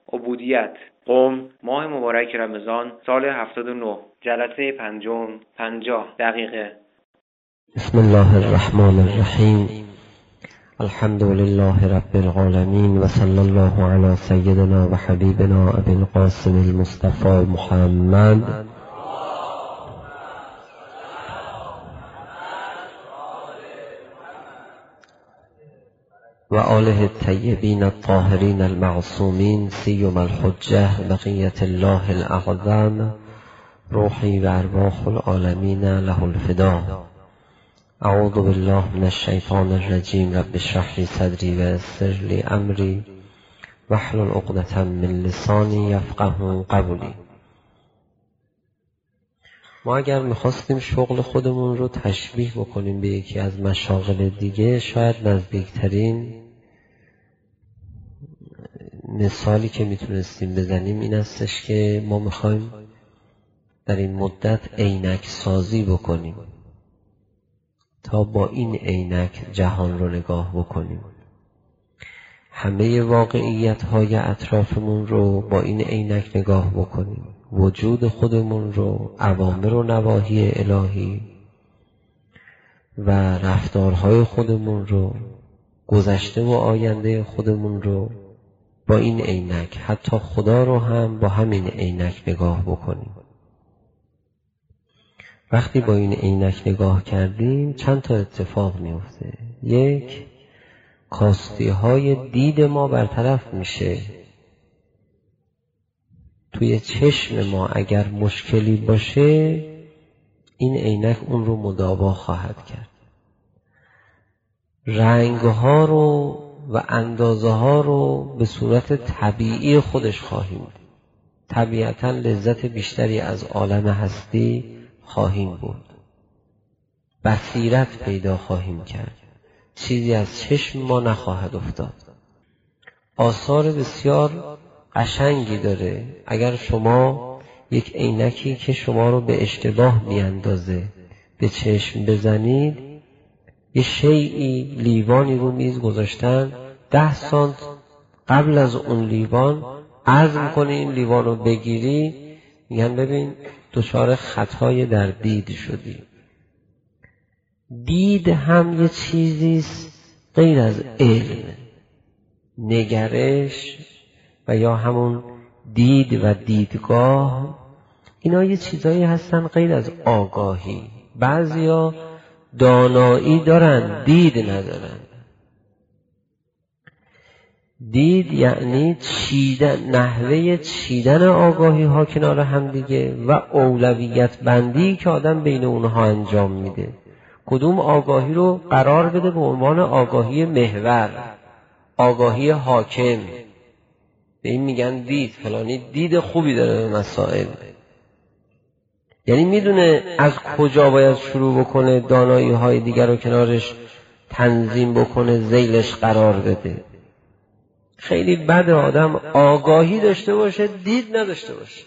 عبودیت. قم، ماه مبارک رمضان، سال 79. جلسه پنجم، 50 دقیقه. بسم الله الرحمن الرحیم. الحمد لله رب العالمین و صلی الله علی سیدنا و حبیبنا ابی القاسم المصطفى محمد و آله الطیبین الطاهرین المعصومین سیما الحجة بقیة الله الاعظم روحی و ارواح العالمین له الفدا. اعوذ بالله من الشیطان الرجیم. رب اشرح لی صدری و یسر لی امری واحلل عقدة من لسانی یفقهوا قولی. ما اگر میخواستیم شغل خودمون رو تشبیه بکنیم به یکی از مشاغل دیگه، شاید نزدیکترین مثالی که میتونستیم بزنیم این استش که ما میخوایم در این مدت عینک سازی بکنیم تا با این عینک جهان رو نگاه بکنیم، همه واقعیت های اطرافمون رو با این عینک نگاه بکنیم، وجود خودمون رو، اوامر و نواهی الهی و رفتارهای خودمون رو، گذشته و آینده خودمون رو با این عینک، حتی خدا رو هم با همین عینک نگاه بکنیم. وقتی با این عینک نگاه کردیم چند تا اتفاق میفته. یک، کاستی های دید ما برطرف میشه. توی چشم ما اگر مشکلی باشه این عینک اون رو مداوا خواهد کرد. رنگ ها رو و اندازه ها رو به صورت طبیعی خودش خواهیم دید. طبیعتا لذت بیشتری از عالم هستی خواهیم بود. بصیرت پیدا خواهیم کرد. چیزی از چشم ما نخواهد افتاد. آثار بسیار قشنگی داره. اگر شما یک عینکی که شما رو به اشتباه بیاندازه به چشم بزنید، یه شیئی لیوانی رو میز گذاشتن، 10 سانت قبل از اون لیوان عزم کنی این لیوان رو بگیری، میگن ببین دچار خطای در دید شدی. دید هم یه چیزیست غیر از علم. نگرش و یا همون دید و دیدگاه، اینا یه چیزایی هستن غیر از آگاهی. بعضیا دانایی دارن، دید ندارن. دید یعنی چیدن، نحوه چیدن آگاهی ها کنار هم دیگه و اولویت بندی که آدم بین اونها انجام میده. کدوم آگاهی رو قرار بده به عنوان آگاهی محور، آگاهی حاکم. به این میگن دید. فلانی دید خوبی داره به مسائل، یعنی میدونه از کجا باید شروع بکنه، دانایی های دیگر رو کنارش تنظیم بکنه، ذیلش قرار بده. خیلی بده آدم آگاهی داشته باشه دید نداشته باشه.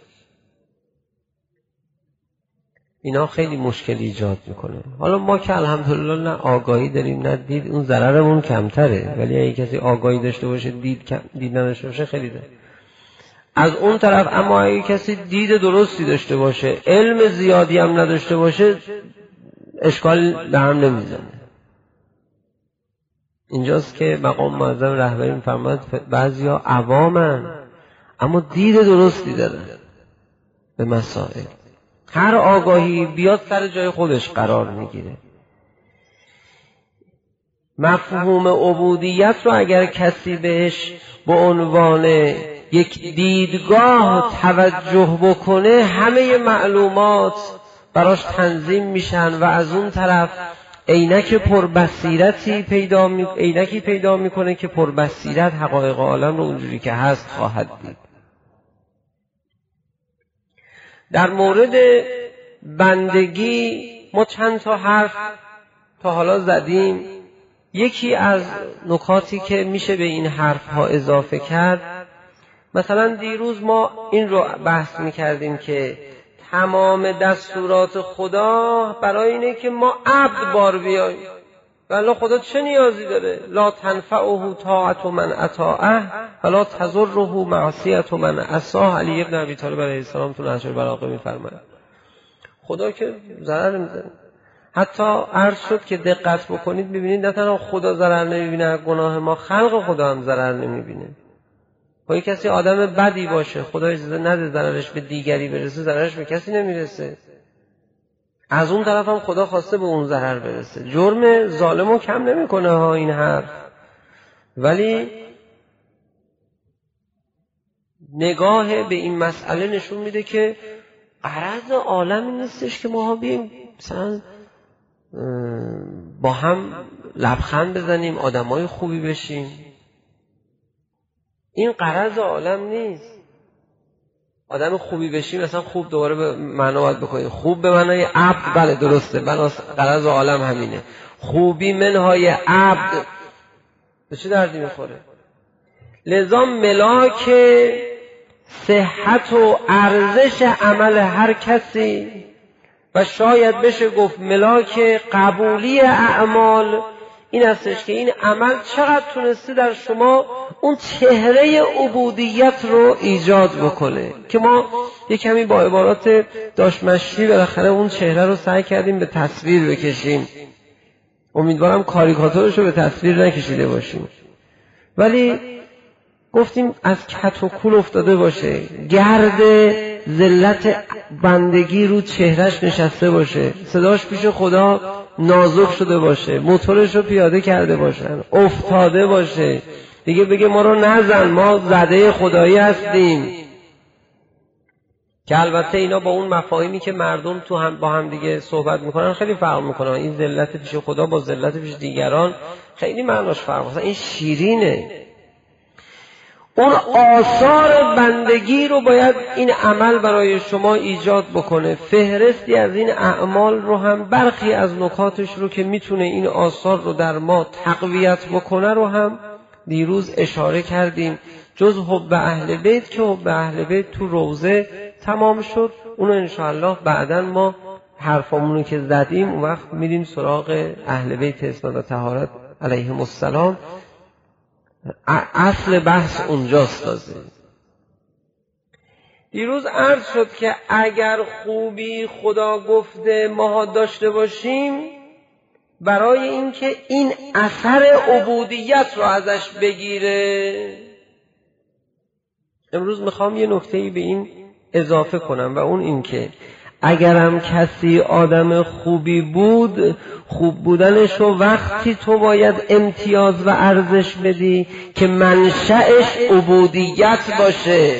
اینا خیلی مشکل ایجاد میکنه. حالا ما که الحمدلله نه آگاهی داریم نه دید، اون ضررمون کمتره. ولی اگه کسی آگاهی داشته باشه دید نداشته باشه خیلی داره. از اون طرف اما اگه کسی دید درستی داشته باشه، علم زیادی هم نداشته باشه، اشکال به هم نمیزنه. اینجاست که مقام معظم رهبری می‌فرماید بعضیا عوامن اما دید درستی دارن به مسائل. هر آگاهی بیاد سر جای خودش قرار میگیره. مفهوم عبودیت رو اگر کسی بهش به عنوان یک دیدگاه توجه بکنه، همه معلومات براش تنظیم میشن و از اون طرف عینک پربصیرتی پیدا میکنه که پربصیرت حقایق عالم رو اونجوری که هست خواهد دید. در مورد بندگی ما چند تا حرف تا حالا زدیم. یکی از نکاتی که میشه به این حرف ها اضافه کرد، مثلا دیروز ما این رو بحث میکردیم که تمام دستورات خدا برای اینه که ما عبد بار بیاییم والله خدا چه نیازی داره؟ لا تنفعه طاعت من اطاعه ولا تضره معصیت من عصاه. علی ابن ابی طالب علیه السلام تو نهج البلاغه میفرماید خدا که ضرر نمیزنه. حتی عرض شد که دقت بکنید ببینید نه تنها خدا ضرر نمیبینه از گناه ما، خلق خدا هم ضرر نمیبینه. با کسی آدم بدی باشه خدا اجازه نده ضررش به دیگری برسه، ضررش به کسی نمیرسه. از اون طرف هم خدا خواسته به اون ضرر برسه. جرم ظالمو کم نمیکنه ها این حرف، ولی نگاه به این مسئله نشون میده که غرض عالمی نیستش که ما بیاییم مثلا با هم لبخند بزنیم، آدمای خوبی بشیم. این غرض عالم نیست. آدم خوبی بشیم مثلا خوب دوباره به معنا باید بکنیم خوب به معنای عبد، بله درسته، غرض عالم همینه. خوبی منهای عبد به چه دردی میخوره؟ لذا ملاک صحت و ارزش عمل هر کسی و شاید بشه گفت ملاک قبولی اعمال این هستش که این عمل چقدر تونسته در شما اون چهره عبودیت رو ایجاد بکنه، که ما یک کمی با عبارات داشمشی بالاخره اون چهره رو سعی کردیم به تصویر بکشیم. امیدوارم کاریکاتورش رو به تصویر نکشیده باشیم، ولی گفتیم از کت و کول افتاده باشه، گرد ذلت بندگی رو چهرش نشسته باشه، صداش پیش خدا نازک شده باشه، موتورش رو پیاده کرده باشن، افتاده باشه، دیگه بگه ما رو نزن، ما زده خدایی هستیم. که البته اینا با اون مفاهیمی که مردم تو هم با هم دیگه صحبت میکنن خیلی فرق میکنه. این ذلت پیش خدا با ذلت پیش دیگران خیلی معناش فرق میکنه. این شیرینه. اون آثار بندگی رو باید این عمل برای شما ایجاد بکنه. فهرستی از این اعمال رو هم، برخی از نکاتش رو که میتونه این آثار رو در ما تقویت بکنه رو هم دیروز اشاره کردیم. جز حب اهل بیت که حب اهل بیت تو روضه تمام شد، اونو انشاءالله بعداً ما حرفامونو که زدیم اون وقت میریم سراغ اهل بیت اسمت و طهارت علیهم السلام. اصل بحث اونجاست. تازه دیروز عرض شد که اگر خوبی خدا گفته ما داشته باشیم، برای اینکه این اثر عبودیت رو ازش بگیره، امروز میخوام یه نکته‌ای به این اضافه کنم و اون این که اگرم کسی آدم خوبی بود، خوب بودنش رو وقتی تو باید امتیاز و ارزش بدی که منشأش عبودیت باشه.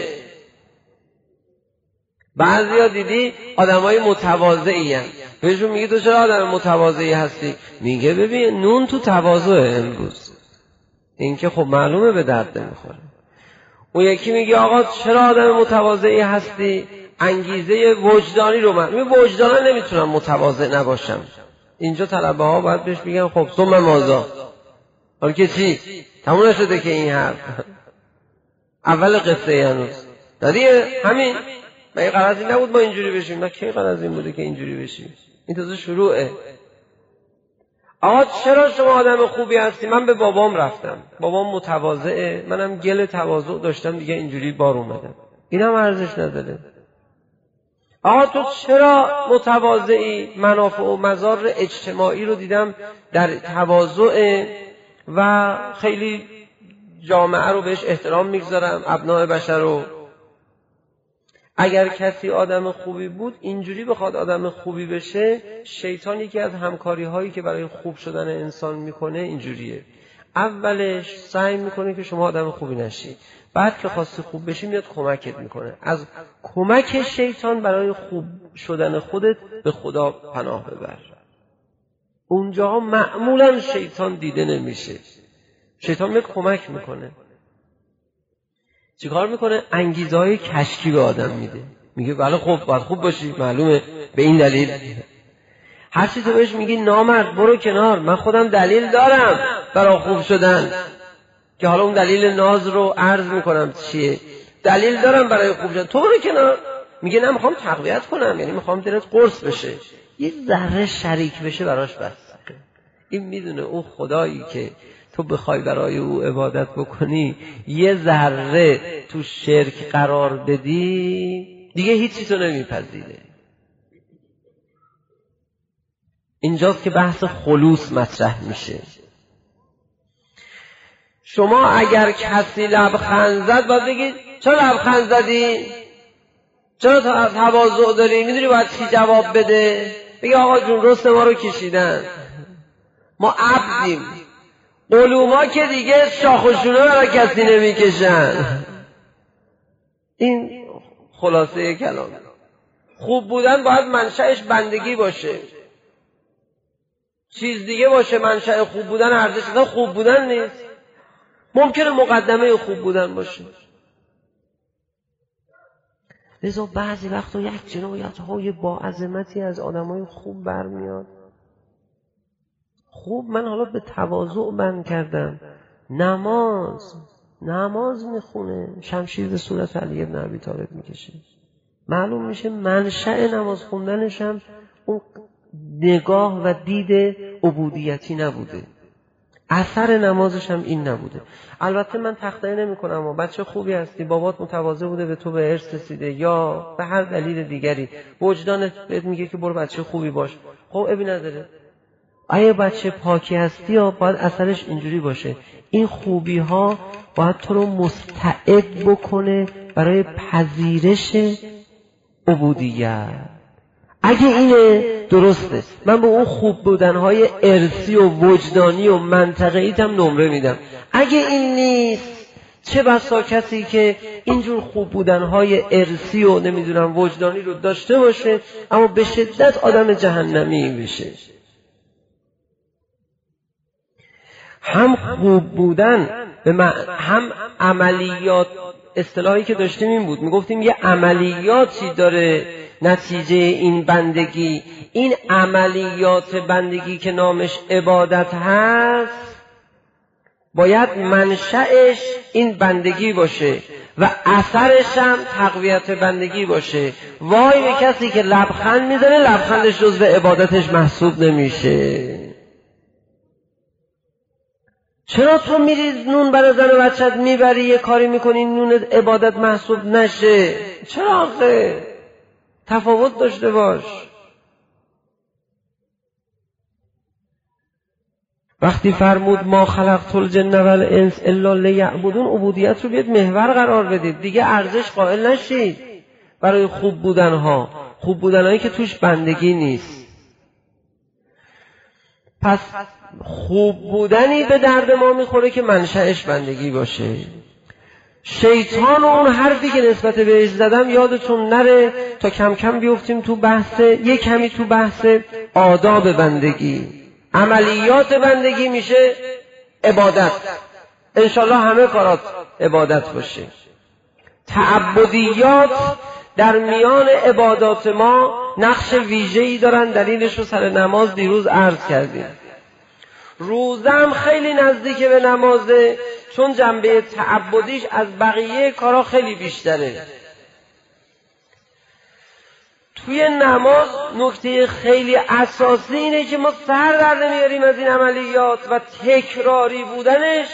بعضیا دیدی آدمای متواضعی هستن، بهشون میگی تو چرا آدم متواضعی هستی؟ میگه ببین نون تو تواضعه امروز. این که خب معلومه به درد نمیخوره. اون یکی میگه آقا چرا آدم متواضعی هستی؟ انگیزه وجدانی رو من وجدانا نمیتونم متواضع نباشم. اینجا طلبه ها باید بهش میگن خب ثم ماذا؟ حالا که چی؟ تموم نشده که این حرف اول قصه هنوز دادیه همین. مگه قرضی نبود ما اینجوری بشیم؟ نه کی قرض این بوده که اینجوری بشیم؟ این تازه شروعه. آقا چرا شما آدم خوبی هستی؟ من به بابام رفتم، بابام متواضعه، منم گل تواضع داشتم دیگه اینجوری بار اومدم. اینم ارزش نداره. آقا تو چرا متواضعی؟ منافع و مضار اجتماعی رو دیدم در تواضع و خیلی جامعه رو بهش احترام میگذارم، ابناء بشر رو. اگر کسی آدم خوبی بود اینجوری بخواد آدم خوبی بشه، شیطان یکی از همکاری هایی که برای خوب شدن انسان میکنه اینجوریه. اولش سعی میکنه که شما آدم خوبی نشی، بعد که خواستی خوب بشی میاد کمکت میکنه. از کمک شیطان برای خوب شدن خودت به خدا پناه ببر. اونجا معمولا شیطان دیده نمیشه. شیطان میاد کمک میکنه. چیکار میکنه؟ انگیزه‌های کشکی به آدم میده. میگه بله خب باید خوب باشی، معلومه به این دلیل. هر چی تو بهش میگی نامرد برو کنار، من خودم دلیل دارم برای خوب شدن، که حالا اون دلیل ناز رو عرض میکنم چیه. دلیل دارم برای خوب شدن، تو برو کنار. میگه نه میخوام تقویت کنم، یعنی میخوام دلت قرص بشه، یه ذره شریک بشه براش بس. این میدونه اون خدایی که تو بخوای برای او عبادت بکنی یه ذره تو شرک قرار بدی دیگه هیچی تو نمیپذیره. اینجاست که بحث خلوص مطرح میشه. شما اگر کسی لبخند زد باید بگید چرا لبخند زدی؟ چرا تواضع داری؟ میدونی باید چی جواب بده؟ بگی آقا جون رست ما رو کشیدن، ما عبدیم، علوما که دیگه شاخ و شونه برای کسی نمیکشن. این خلاصه کلام. خوب بودن باید منشأش بندگی باشه، چیز دیگه باشه منشأ خوب بودن ارزش اصلا خوب بودن نیست. ممکنه مقدمه خوب بودن باشه. لذا بعضی وقتا یک جنایت‌های با عظمتی از آدمای خوب برمیاد. خوب من حالا به تواضع بند کردم، نماز میخونه، شمشیر به صورت علی بن ابی طالب میکشه، معلوم میشه منشأ نماز خوندنش هم اون نگاه و دید عبودیتی نبوده، اثر نمازش هم این نبوده. البته من تخطئه نمی کنم، اما بچه خوبی هستی، بابات متواضع بوده به تو به ارث رسیده یا به هر دلیل دیگری وجدانت بهت میگه که برو بچه خوبی باش، خب ابی نداره. اگه بچه پاکی هستی یا باید اثرش اینجوری باشه. این خوبی ها باید تو رو مستعد بکنه برای پذیرش عبودیت. اگه اینه درسته، من به اون خوب بودنهای ارثی و وجدانی و منطقه‌ای هم نمره میدم. اگه این نیست، چه بسا کسی که اینجور خوب بودنهای ارثی و نمیدونم وجدانی رو داشته باشه اما به شدت آدم جهنمی بشه. هم خوب بودن هم عملیات، اصطلاحی که داشتیم این بود، میگفتیم یه عملیاتی داره نتیجه این بندگی. این عملیات بندگی که نامش عبادت هست باید منشأش این بندگی باشه و اثرش هم تقویت بندگی باشه. وای به کسی که لبخند میزنه لبخندش جزو عبادتش محسوب نمیشه. چرا تو میری نون برای زن و بچت میبری یه کاری میکنی نون عبادت محسوب نشه؟ چرا آخه؟ تفاوت داشته باش. وقتی فرمود ما خلقت الجن والانس الا لیعبدون، عبودیت رو بیاد محور قرار بدید، دیگه ارزش قائل نشید برای خوب بودنها، خوب بودنهایی که توش بندگی نیست. پس خوب بودنی به درد ما میخوره که منشأش بندگی باشه. شیطان و اون حرفی که نسبت بهش زدم یادتون نره تا کم کم بیفتیم تو بحث، یک کمی تو بحث آداب بندگی. عملیات بندگی میشه عبادت، انشالله همه کارات عبادت باشه. تعبدیات در میان عبادات ما نقش ویژه‌ای دارن، دلیلش رو سر نماز دیروز عرض کردیم. روزم خیلی نزدیک به نمازه چون جنبه تعبدیش از بقیه کارا خیلی بیشتره. توی نماز نکته خیلی اساسی اینه که ما سر در نمیاریم از این عملیات و تکراری بودنش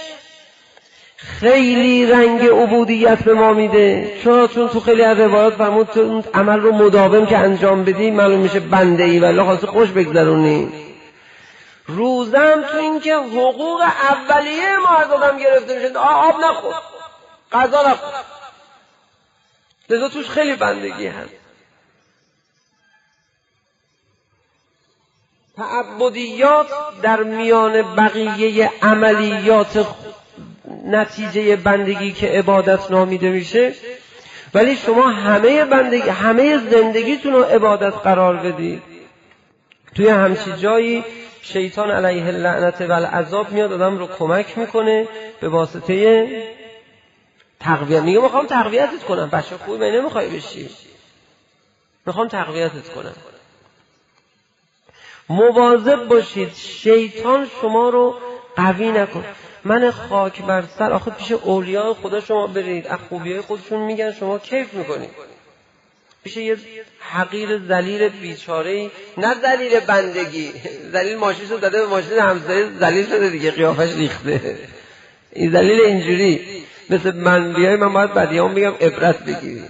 خیلی رنگ عبودیت به ما میده. چون تو خیلی از روایات فرمود اون عمل رو مداوم که انجام بدی معلوم میشه بنده ای ولی خاصه خوش بگذرونی. روزم تو این که حقوق اولیه ما از آدم گرفته میشه، آب نخور، غذا نخور، لذا توش خیلی بندگی هست. تعبدیات در میان بقیه عملیات نتیجه بندگی که عبادت نامیده میشه، ولی شما همه زندگیتون رو عبادت قرار بدید. توی همچین جایی شیطان علیه اللعنت و العذاب میاد آدم رو کمک میکنه به واسطه تقویت. میگه میخوام تقویتت کنم، بچه خوبی من نمیخوای بشی، میخوام تقویتت کنم. مواظب باشید شیطان شما رو قوی نکن. من خاک بر سر، آخه پیش اولیاء خدا شما برید، از خوبیای خودشون میگن شما کیف میکنید. پیش یه حقیر ذلیل بیچاره، نه ذلیل بندگی، ذلیل ماشینشو داده به ماشین همسایه ذلیل شده دیگه، قیافش ریخته. این ذلیل اینجوری مثل من بیای من باید بدیام بگم عبرت بگیری.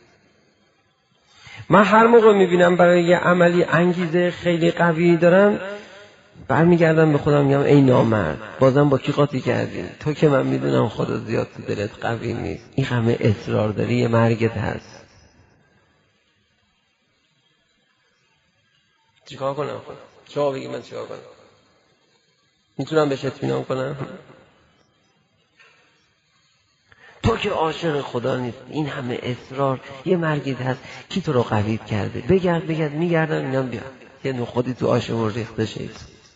من هر موقع میبینم برای یه عملی انگیزه خیلی قوی دارم، برمیگردم به خودم میگم ای نامرد، بازم با کی قاطی کردی؟ تو که من میدونم خدا زیاد تو دلت قوی نیست، این همه اصرار داری، یه مرگت هست. چیکار کنم؟ شما بگی من چیکار کنم؟ میتونم بهش اطمینان کنم؟ تو که عاشق خدا نیست، این همه اصرار، یه مرگت هست، کی تو رو قوی کرده؟ بگرد میگردم اینم بیا یه نخودی تو آشمون ریخته شید.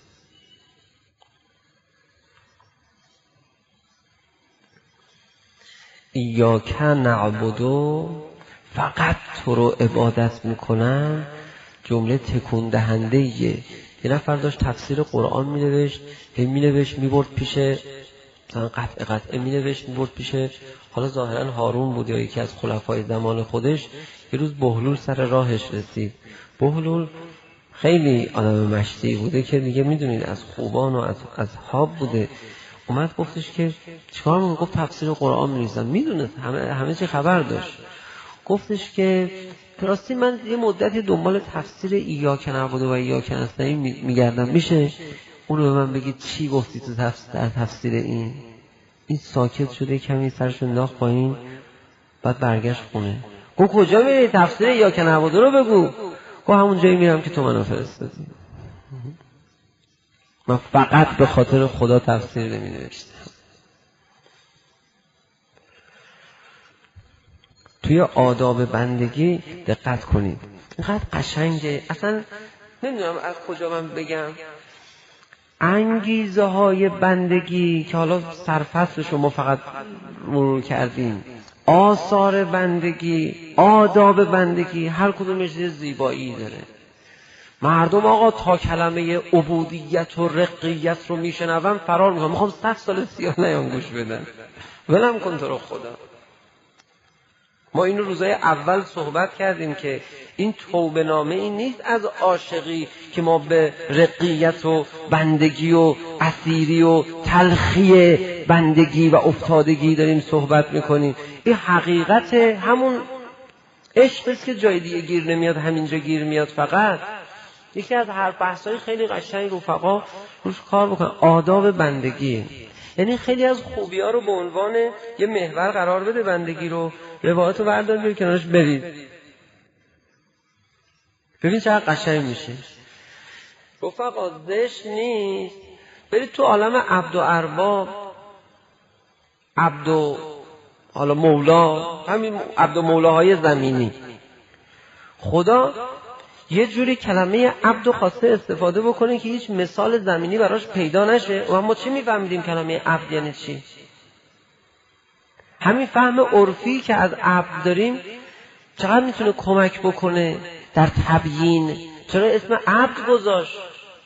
ایاک نعبدو، فقط تو رو عبادت میکنم، جمله تکون دهنده یه نفر داشت تفسیر قرآن مینوشت، میبرد پیش مثلا قطعه مینوشت میبرد پیش، حالا ظاهرا هارون بود یا یکی از خلفای زمان خودش. یه روز بهلول سر راهش رسید. بهلول خیلی آدم مشتی بوده که دیگه میدونید از خوبان و از حاب بوده. اومد گفتش که چیکار می‌کنی؟ گفت تفسیر قرآن می‌نویسم. میدونه همه چی خبر داشت. گفتش که راستی من یه مدتی دنبال تفسیر ایاک نعبدو و ایاک نستعین میگردم، میشه اونو به من بگید چی گفتی تو تفسیر این ساکت شده، کمی سرش انداخت پایین، بعد برگشت خونه. گفت کجا میری؟ تفسیر ایاک نعبدو رو بگو. گفت همون جایی میرم که تو منو فرستادی. من فقط به خاطر خدا تفسیر نمی‌نوشتم. توی آداب بندگی دقت کنید، اینقدر قشنگه، اصلا نمیدونم از کجا من بگم. انگیزه های بندگی که حالا سرفصل شما فقط مرور کردیم، آثار بندگی، آداب بندگی، هر کدومش یه زیبایی داره. مردم آقا تا کلمه عبودیت و رقیت رو میشنون فرار میکنن، میخوام 100 سال سیاه نیان گوش بدن. ولم کن تو رو خدا. ما اینو روزای اول صحبت کردیم که این توبه نامه این نیست از عاشقی که ما به رقیت و بندگی و اسیری و تلخی بندگی و افتادگی داریم صحبت میکنیم. این حقیقت همون عشق است که جای دیگه گیر نمیاد، همینجا گیر میاد. فقط یکی از هر بحثای خیلی قشنگ رفقا روش کار بکنن، آداب بندگی. یعنی خیلی از خوبی‌ها رو به عنوان یه محور قرار بده، بندگی رو روایت رو بردار بیر کنارش برید، ببین چقدر قشنگ میشه. رفقا زشت نیست برید تو عالم عبد و ارباب، عبد و حالا مولا، همین عبد و مولاهای زمینی. خدا یه جوری کلمه عبد و خواسته استفاده بکنه که هیچ مثال زمینی براش پیدا نشه. و ما چی میفهمیدیم کلمه عبد یعنی چی؟ همین فهم عرفی که از عبد داریم چقدر میتونه کمک بکنه در تبیین. چرا اسم عبد گذاشت؟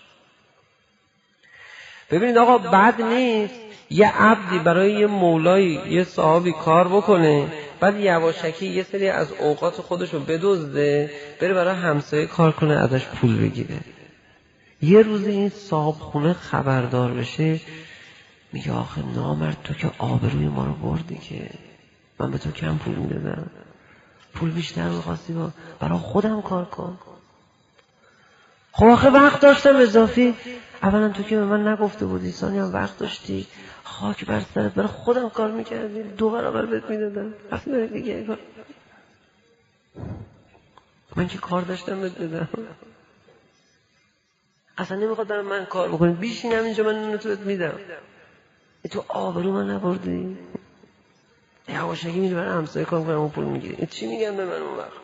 ببینید آقا بد نیست یه عبدی برای یه مولایی یه صاحبی کار بکنه، بعد یواشکی یه سری از اوقات خودش رو بدزده، بره برای همسایه کار کنه ازش پول بگیره. یه روز این صاحب خونه خبردار بشه، میگه آخه نامرد تو که آبروی ما رو بردی، که من به تو کم پول میدادم، پول بیشتر میخواستی برای خودم کار کن. خب آخه وقت داشتم اضافی. اولا تو که به من نگفته بودی، ثانیا هم وقت داشتی، خاک بر سرت، برای خودم کار میکردی، 2 برابر بهت میدادم. رفتی برای دیگه کار. من که کار داشتم بهت بدم، اصلا نمیخواد برای من کار بکنی، بیشینم اینجا من اونو تو بهت میدم. تو آبرو من نبردی، یواشکی میری برای همسایه کار کنم اون پول میگیری. چی میگم به من اون وقت؟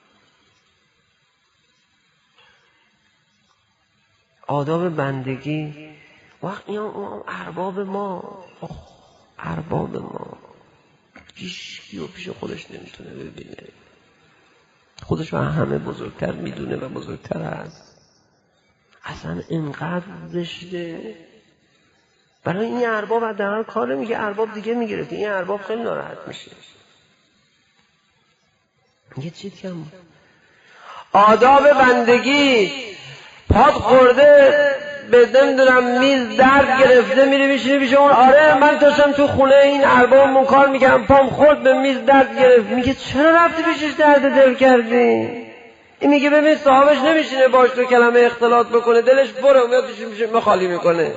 آداب بندگی. وقت این ارباب ما، ارباب ما هیچکی رو پیش خودش نمیتونه ببینه، خودش رو همه بزرگتر میدونه و بزرگتر هست. اصلا اینقدر زشته. برای این ارباب حداقل کار میگه، ارباب دیگه میگرفت، این ارباب خیلی ناراحت میشه. یه چیز کم آداب بندگی. پات خورده به نمیدونم میز درد گرفته، میری میشینی پیش اون. آره من داشتم تو خونه این اربابمون کار میکردم، پام خورد به میز درد گرفت. میگه چرا رفتی پیشش درد دل کردی؟ این میگه ببین صاحبش نمیشینه باش تو کلمه اختلاط بکنه، دلش بره میاد میشه خالی میکنه.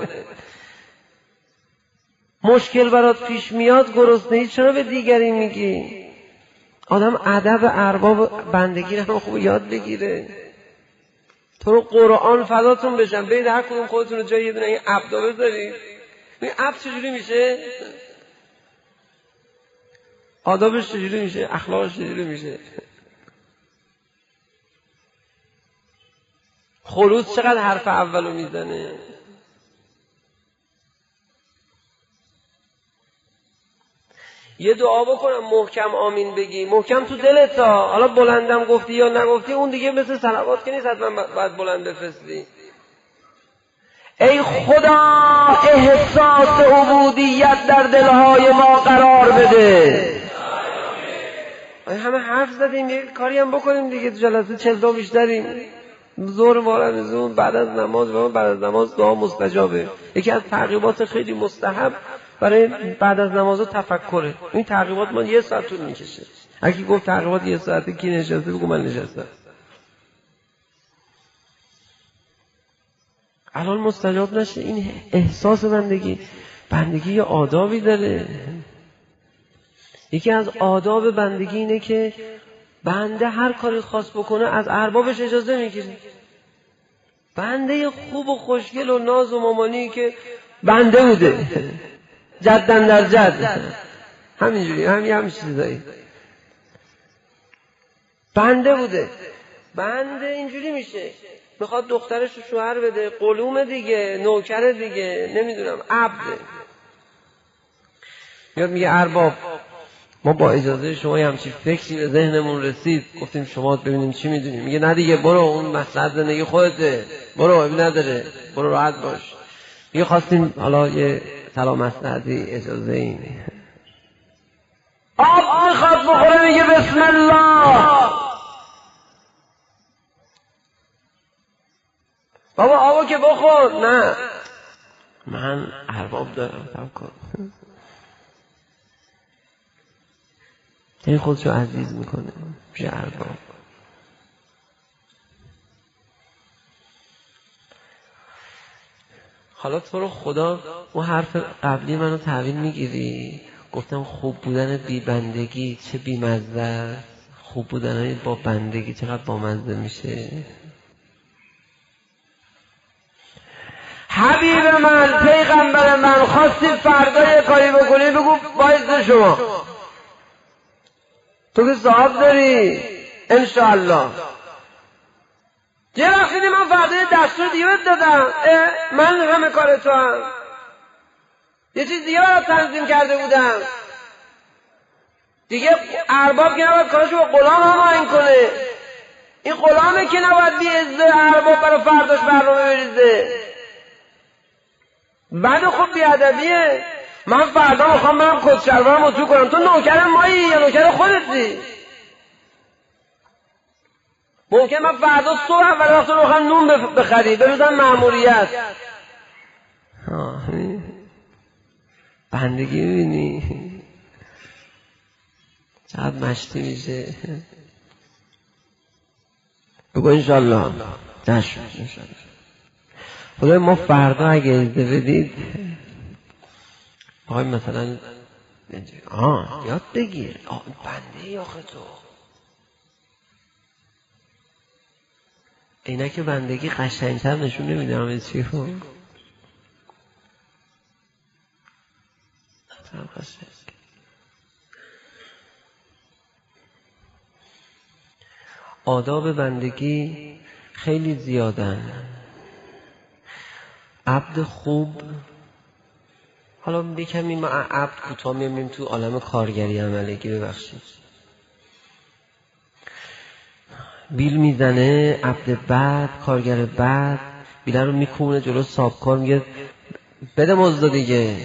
مشکل برات پیش میاد گرسنه‌ای، چرا به دیگری میگی؟ آدم ادب ارباب بندگی رو خوب یاد بگیره. تو رو قرآن فداتون بشم، برید هر کدوم خودتون رو جای یه دونه این عبدا بذارید. این عبد چجوری میشه؟ آدابش چجوری میشه؟ اخلاقش چجوری میشه؟ خلوص چقدر حرف اولو میزنه. یه دعا بکنم محکم آمین بگی، محکم تو دلت تا. حالا بلندم گفتی یا نگفتی اون دیگه مثل صلوات که نیست حتما باید بلند بفرستی. ای خدا احساس عبودیت در دلهای ما قرار بده. همه حرف زدیم، یه کاری هم بکنیم دیگه. تو جلسه 40 تا بیشتریم. ظهر مارنزون بعد از نماز دعا مستجابه. یکی از تعقیبات خیلی مستحب برای بعد از نماز تفکره. این تعقیبات ما 1 ساعت طول میکشه. اگه گفت تعقیبات 1 ساعته کی نشسته بگو من نشستم. الان مستجاب نشه. این احساس بندگی یه آدابی داره. یکی از آداب بندگی اینه که بنده هر کاری خواست بکنه از اربابش اجازه میگیره. بنده خوب و خوشگل و ناز و مامانی که بنده بوده جدن در جد، همینجوری همین چیزایی بنده بوده. بنده اینجوری میشه میخواد دخترش رو شوهر بده، قلوم دیگه، نوکر دیگه، نمیدونم عبده. میاد میگه ارباب ما با اجازه شما همچین فکری به ذهنمون رسید، گفتیم شما ببینیم چی میدونیم. میگه نه دیگه برو، اون مسئله زندگی خودته، برو ابی نداره، برو راحت باش. میگه خواستیم حالا یه سلام مصلحتی اجازه این آب میخواد بخوره، میگه بسم الله. بابا آبو که بخور. نه من ارباب دارم تفکر. این خودشو عزیز میکنه پیش ارباب. حالا تو رو خدا اون حرف قبلی منو تحویل میگیری؟ گفتم خوب بودن بی بندگی چه بی مزه، خوب بودن با بندگی چقدر با مزه میشه. حبیب من، پیغمبر من، خواستی فردا یه کاری بکنی بگو باعث شما، تو که صاحب داری انشاءالله. یه وقتی من فردا یه دستور دیگه بهت دادم، من همه کار تو هم یه چیز دیگه برات تنظیم کرده بودم دیگه. ارباب که نباید کارشو با غلام هماهنگ کنه. این غلامه که نباید بیعزه ارباب برای فرداش برنامه بریزه. بعد خب بیادبیه. من فردا میخوام برم کدشلوارم اتو کنم، تو نوکر مایی یا نوکر خودتی؟ ممکن من فردا صبح اول وقت رو بخوام نون بخری بروزم مأموریت. بندگی میبینی چقدر مشتی میشه. بگو انشالله نشد. خدای ما فردا اگه اجازه بدید آقای مثلا یاد بگیر بنده ای آخه تو. اینه که بندگی قشنگتر نشون نمیده همه چی رو. آداب بندگی خیلی زیادن. عبد خوب، حالا بکمی ما عبد کوتاه میمیم تو عالم کارگری عملگی. ببخشید بیل میزنه، عبد بد، کارگر بد، بیله رو میکونه جلو صابکار، میگه بده مزد دیگه،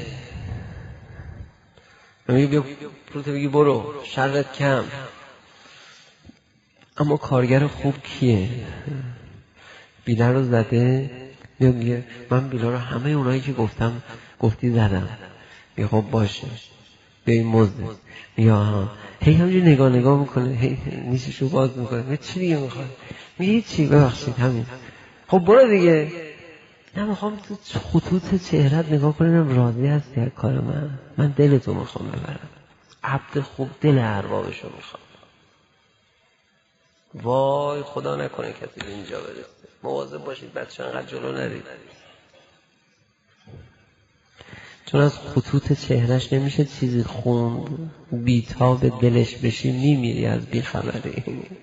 میگه بیا پروته، بگی برو شرت کم. اما کارگر خوب کیه؟ بیله رو زده، میگه من بیله رو همه اونایی که گفتی زدم. میگه خب باشه بیایی مزده. میگه آها. هی همجور نگاه میکنه، هی نیششو باز میکنه. میگه چی دیگه میخواد؟ میگه چی؟ ببخشید همین. خب برو دیگه. نه میخوام تو خطوط چهرت نگاه کنم راضی هستی از کار من دلتو میخوام ببرم. عبد خوب دل اربابشو میخوام. وای خدا نکنه کسی به اینجا برسه. مواظب باشید بچه انقدر جلو نرید، چون از خطوط چهرش نمیشه چیزی خوند. بی‌تاب دلش بشی میمیری از بیخبری.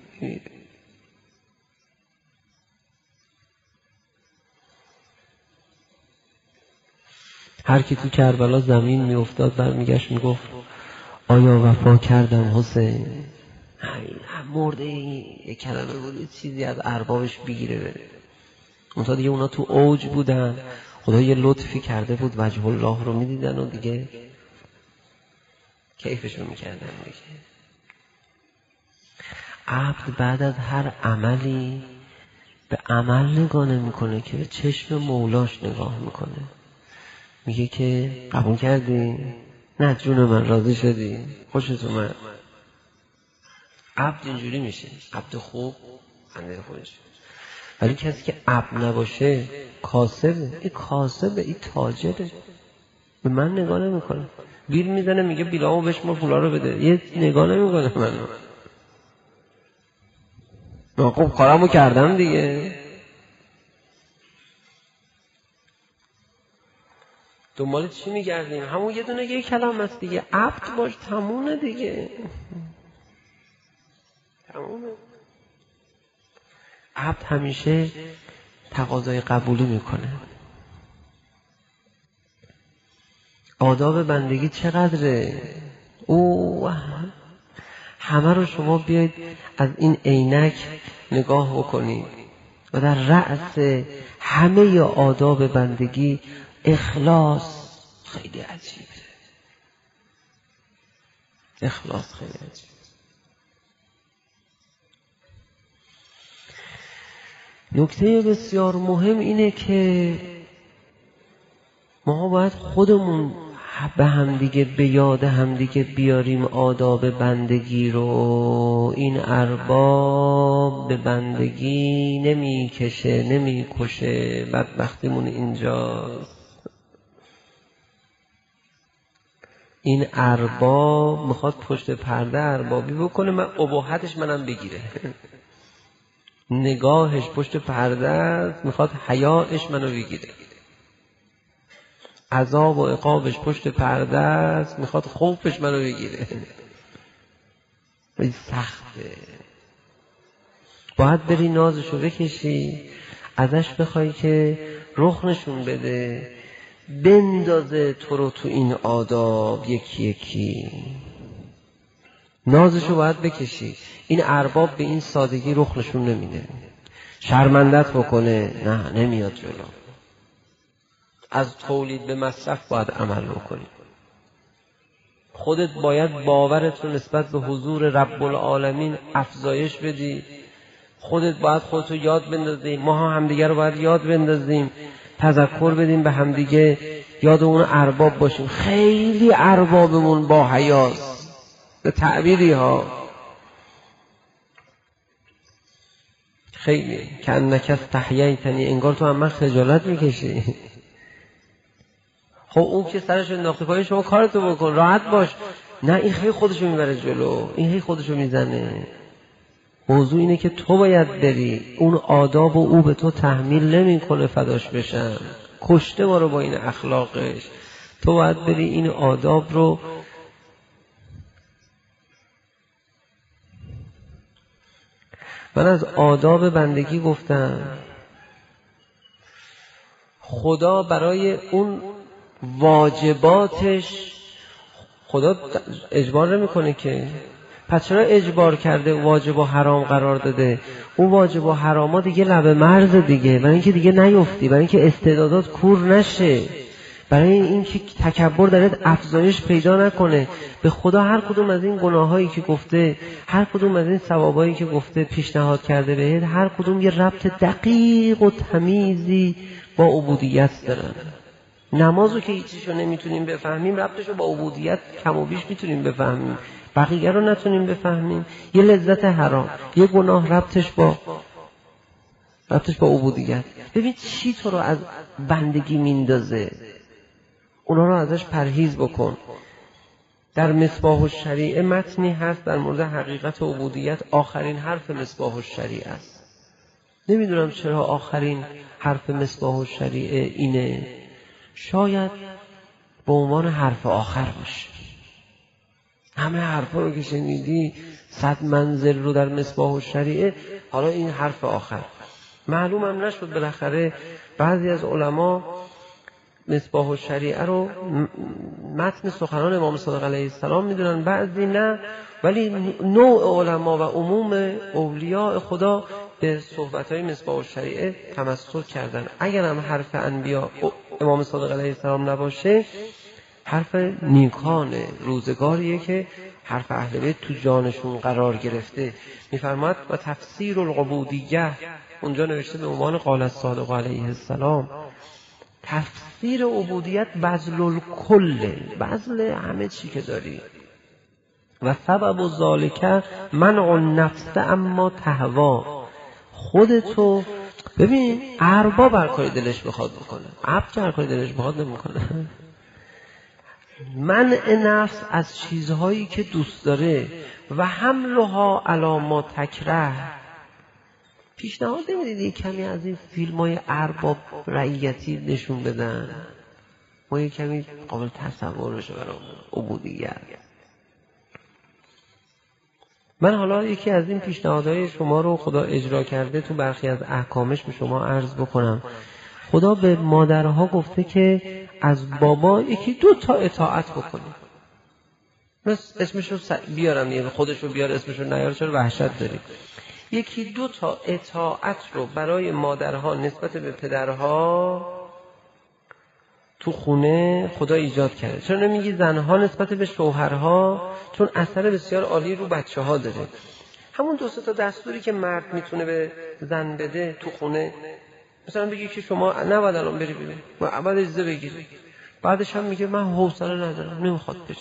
هر کی تو کربلا زمین میافتاد برمیگشت میگفت آیا وفا کردم حسین؟ مرده یک کلمه بود چیزی از اربابش بگیره بره. اونتا دیگه اونا تو اوج بودن، خدا یه لطفی کرده بود وجه الله رو میدیدن و دیگه کیفش رو میکردن دیگه. عبد بعد از هر عملی به عمل نگاه نمیکنه که به چشم مولاش نگاه میکنه. میگه که قبول کردی؟ نه جون من راضی شدی؟ خوشت اومد؟ عبد اینجوری میشه، عبد خوب بنده خودش. ولی کسی که عبد نباشه کاسبه. این کاسبه، این تاجره، به من نگاه نمیکنه. بیل میزنه میگه بیلامو بشمار پولا رو بده، یه نگاه نمیکنه منو. خب کارمو کردم دیگه. دنبال چی میگردیم؟ همون یه دونه یه کلام است دیگه. عبد باش، تمومه دیگه، تمومه. عبد همیشه تقاضای قبولی میکنه. آداب بندگی چقدره؟ او همه رو شما بیاید از این عینک نگاه بکنید و در رأس همه آداب بندگی اخلاص خیلی عجیبه. اخلاص خیلی عجیبه. نکته بسیار مهم اینه که ما باید خودمون به همدیگه به یاد همدیگه بیاریم آداب بندگی رو. این ارباب به بندگی نمیکشه نمیکشه، بدبختیمون اینجاست. این ارباب میخواد پشت پرده اربابی بکنه، من اباحتش منم بگیره. نگاهش پشت پرده است، میخواد حیاءش منو بگیره. عذاب و عقابش پشت پرده است، میخواد خوفش منو بگیره. این سخته. باید بری نازشو بکشی، ازش بخوای که رخ نشون بده، بندازه تو رو تو این آداب یکی یکی. نازشو باید بکشی. این ارباب به این سادگی رخ نشون نمیده. شرمندت بکنه نه، نمیاد جلو. از تولید به مصرف باید عمل بکنی. خودت باید باورت رو نسبت به حضور رب العالمین افزایش بدی. خودت باید خودتو یاد بندازی. ما همدیگه رو باید یاد بندازیم، تذکر بدیم به همدیگه، یاد اون ارباب باشیم. خیلی اربابمون با حیاست به تعبیری ها، خیلی که انک استحییتنی، انگار تو هم من خجالت میکشی. خب اون که سرش انداخته پای شما کارتو بکن، راحت باش. نه این خیلی خودشو میبره جلو، این خیلی خودشو میزنه. موضوع اینه که تو باید بری، اون آداب و او به تو تحمیل نمیکنه فداش بشن. کشته ما رو با این اخلاقش. تو باید بری این آداب رو من از آداب بندگی گفتم. خدا برای اون واجباتش خدا اجبار نمیکنه که، پس چرا اجبار کرده واجب و حرام قرار داده؟ اون واجب و حراما دیگه لب مرز دیگه، برای اینکه دیگه نیفتی، برای اینکه استعدادات کور نشه. برای اینکه تکبر درت افزایش پیدا نکنه. به خدا هر کدوم از این گناهایی که گفته، هر کدوم از این ثوابایی که گفته پیشنهاد کرده بهت، هر کدوم یه ربط دقیق و تمیزی با عبودیت دارن. نمازو که هیچیشو نمیتونیم بفهمیم، ربطشو با عبودیت کم و بیش میتونیم بفهمیم، بقیه رو نتونیم بفهمیم. یه لذت حرام، یه گناه، ربطش با عبودیت. ببین چی تو رو از بندگی میندازه، اونا رو ازش پرهیز بکن. در مصباح الشریعه متنی هست در مورد حقیقت عبودیت، آخرین حرف مصباح الشریعه است. نمیدونم چرا آخرین حرف مصباح الشریعه اینه، شاید به عنوان حرف آخر باشه. همه حرفا رو که شنیدی 100 منزل رو در مصباح الشریعه، حالا این حرف آخر. معلومم نشد بالاخره بعضی از علما مصباح الشریعه رو متن سخنان امام صادق علیه السلام میدونن، بعضی نه، ولی نوع علما و عموم اولیاء خدا به صحبت‌های مصباح الشریعه تمسک کردن. اگر هم حرف انبیا امام صادق علیه السلام نباشه، حرف نیکان روزگاریه که حرف اهل بیت تو جانشون قرار گرفته. میفرماد و تفسیر العبودیه، اونجا نوشته به عنوان قال الصادق علیه السلام، تفسیر عبودیت بذل الکل، بذل همه چی که داری. و سبب ذالک منع النفس اما تهوا، خودتو ببین ارباب هر کاری دلش بخواد بکنه، عبد هر کاری دلش بخواد نمیکنه. منع نفس از چیزهایی که دوست داره و حملها علی ما تکره. پیشنهاد نمیدید کمی از این فیلم‌های ارباب رعیتی نشون بدن، ما یه کمی قابل تصور بشه برای عبودیت. من حالا یکی از این پیشنهادهای شما رو خدا اجرا کرده تو برخی از احکامش به شما عرض بکنم. خدا به مادرها گفته که از بابا یکی 2 تا اطاعت بکنید. مثل اسمشو بیارم، یه خودشو بیار اسمشو نیار، چرا وحشت داری. یکی 2 تا اطاعت رو برای مادرها نسبت به پدرها تو خونه خدا ایجاد کرده. چرا نمیگی زنها نسبت به شوهرها؟ چون اثر بسیار عالی رو بچه ها داره. همون 2 تا دستوری که مرد میتونه به زن بده تو خونه، مثلا بگی که شما نباید الان بری بیرون، و اول اجازه بگیری، بعدش هم میگه من حوصله ندارم نمیخواد بری.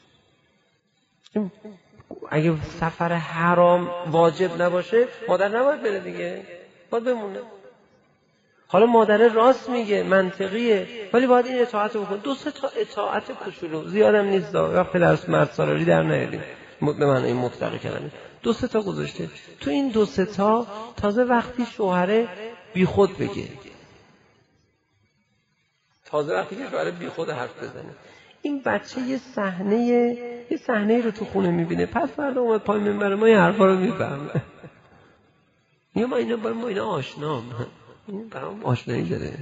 اگه سفر حرام واجب نباشه مادر نباید بره دیگه، باید بمونه. حالا مادر راست میگه، منطقیه، ولی باید این اطاعت بکنه. 2 تا اطاعت کوچولو، زیادم نیست، وقتی درس مرد سالاری در نیاریم به من این مطلق کلمه. 2 تا گذاشته. تو این 2 تا تازه وقتی شوهره بی خود بگه، تازه وقتی که شوهره بی خود حرف بزنه، این بچه یه صحنه رو تو خونه میبینه، پس فردا اومد پای منبر ما این حرفا رو میفهمه. یا ما اینا آشنام، این برام آشنایی داره.